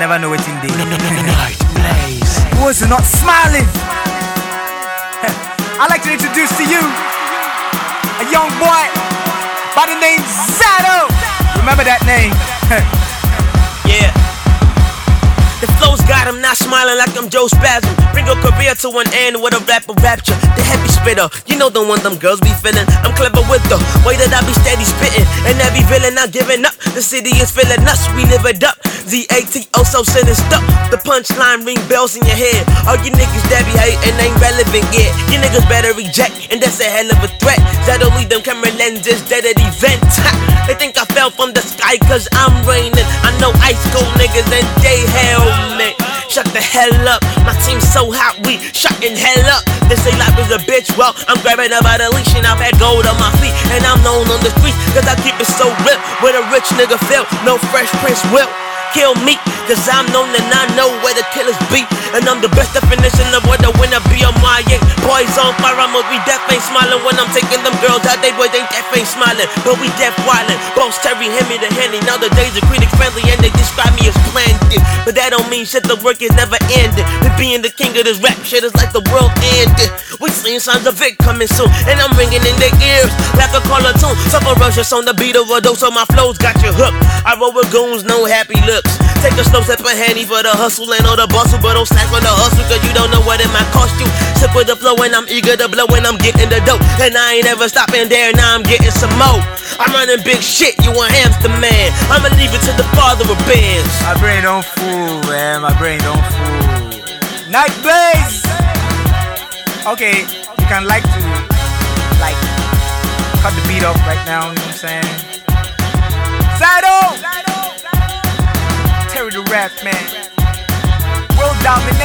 never know what's in there. Night Blaze. Who is not smiling? I'd like to introduce to you a young boy by the name Zato. Remember that name? Yeah. The flows got him not smiling like I'm Joe Spasm. Bring a career to an end with a rapper rapture. The heavy spitter, you know the one them girls be feeling. I'm clever with the way that I be steady spitting. And every villain not giving up. The city is feeling us, we live it up. Z-A-T-O so sinister. The punchline ring bells in your head. All you niggas that be hating ain't relevant yet. You niggas better reject, and that's a hell of a threat. That'll leave them camera lenses dead at events. They think I fell from the sky cause I'm raining. I know ice cold niggas and they hell me. Shut the hell up, my team's so hot we shutting hell up. They say life is a bitch, well I'm grabbing up by the leash and I've had gold on my feet. And I'm known on the streets cause I keep it so real. Where a rich nigga feel, no Fresh Prince will kill me, cause I'm known and I know where the killers be. And I'm the best definition of what the winner be on my ain't. Boys on fire, I'ma be deaf ain't smiling when I'm taking them girls out. They boys ain't deaf ain't smiling, but we deaf wildin'. Boss Terry, Henry the Henny. Now the days are critic friendly and they describe me as planted. But that don't mean shit, the work is never ended. Me being the king of this rap shit is like the world ended. We seen signs of it coming soon, and I'm ringing in their ears like a caller tune. Suffer rushes on the beat of a dose, so my flows got you hooked. I roll with goons, no happy looks. Take a slow step and handy for the hustle and all the bustle, but don't slack on the hustle cause you don't know what it might cost you. Sick with the flow and I'm eager to blow and I'm getting the dope. And I ain't ever stopping there, now I'm getting some more. I'm running big shit, you a hamster man. I'ma leave it to the father of bands. My brain don't fool, man. My brain don't fool. Night Blaze. Okay, you can like to cut the beat off right now, you know what I'm saying? Zato! Terry the Rap Man. World domination.